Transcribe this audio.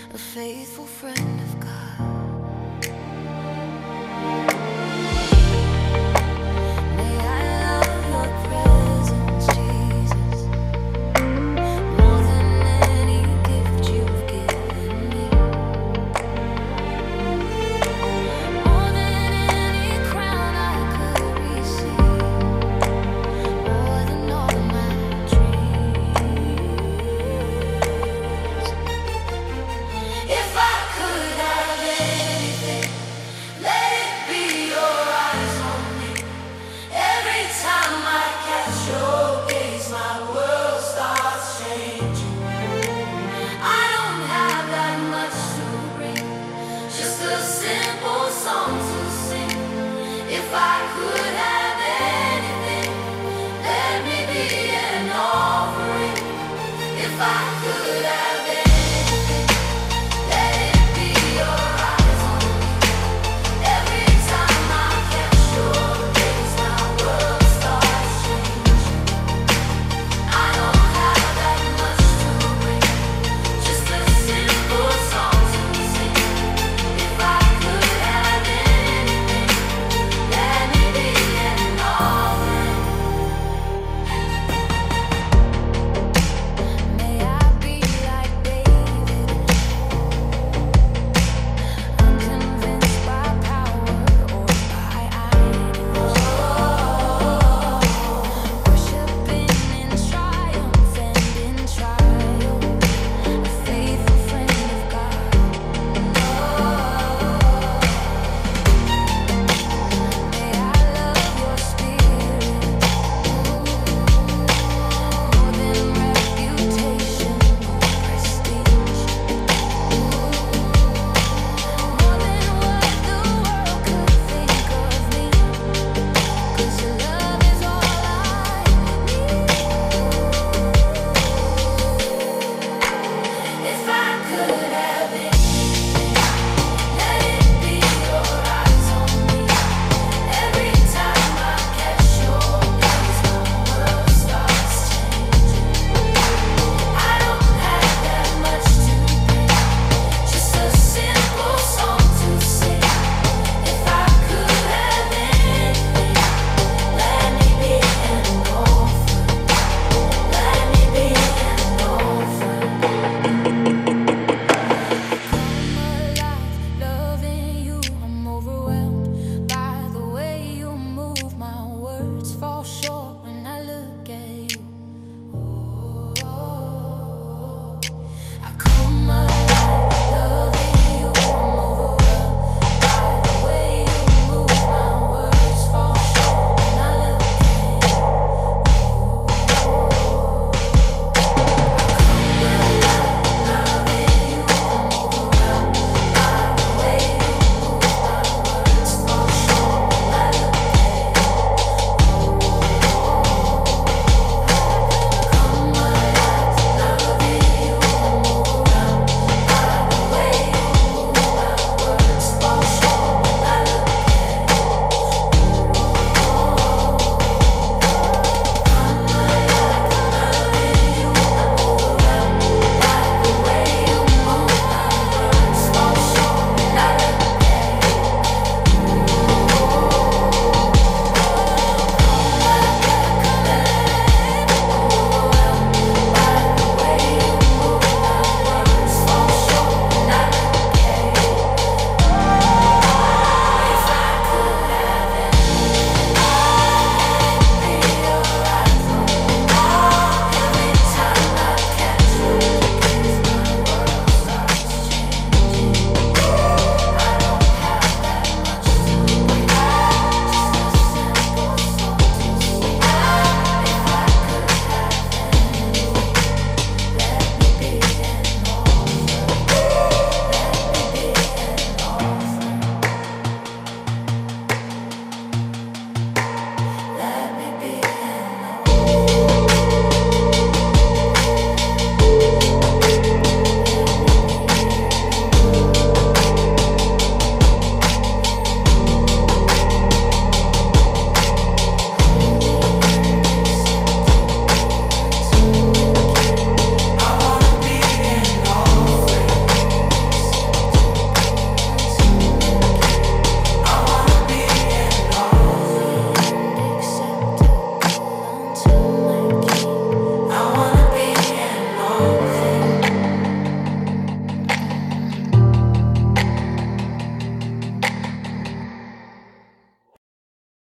a faithful friend of God. May I love your presence, Jesus, more than any gift you've given me, more than any crown I could receive, more than all of my dreams. If I could have anything, let it be your eyes on me. Every time I catch your gaze, my world starts changing. I don't have that much to bring, just a simple song to sing. If I could